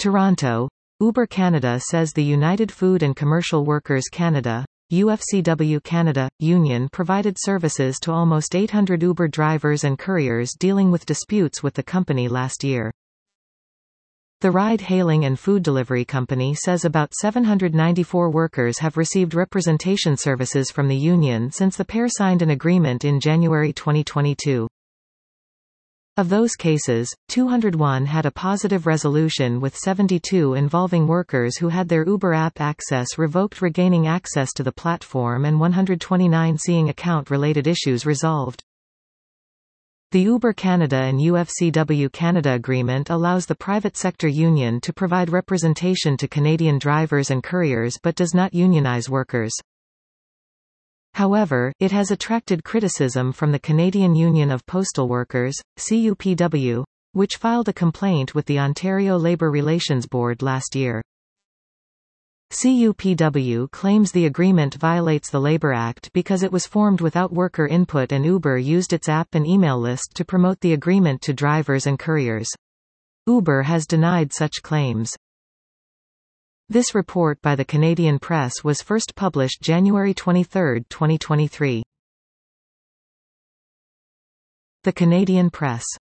Toronto. Uber Canada says the United Food and Commercial Workers Canada UFCW Canada, union provided services to almost 800 Uber drivers and couriers dealing with disputes with the company last year. The ride-hailing and food delivery company says about 794 workers have received representation services from the union since the pair signed an agreement in January 2022. Of those cases, 201 had a positive resolution, with 72 involving workers who had their Uber app access revoked regaining access to the platform, and 129 seeing account-related issues resolved. The Uber Canada and UFCW Canada agreement allows the private sector union to provide representation to Canadian drivers and couriers but does not unionize workers. However, it has attracted criticism from the Canadian Union of Postal Workers, CUPW, which filed a complaint with the Ontario Labour Relations Board last year. CUPW claims the agreement violates the Labour Act because it was formed without worker input and Uber used its app and email list to promote the agreement to drivers and couriers. Uber has denied such claims. This report by the Canadian Press was first published January 23, 2023. The Canadian Press.